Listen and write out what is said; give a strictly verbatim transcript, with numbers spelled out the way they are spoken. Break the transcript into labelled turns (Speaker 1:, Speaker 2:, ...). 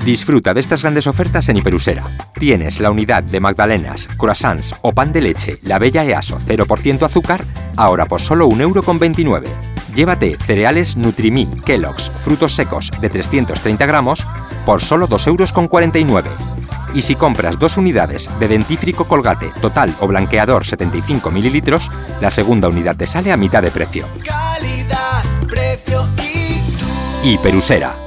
Speaker 1: Disfruta de estas grandes ofertas en Hiperusera. Tienes la unidad de magdalenas, croissants o pan de leche La Bella Easo cero por ciento azúcar, ahora por solo un euro con veintinueve. Llévate cereales Nutrimí, Kellogg's, frutos secos de trescientos treinta gramos por solo dos euros con cuarenta y nueve. Y si compras dos unidades de dentífrico Colgate Total o blanqueador setenta y cinco mililitros, la segunda unidad te sale a mitad de precio.
Speaker 2: Calidad, precio y tú.
Speaker 1: Hiperusera.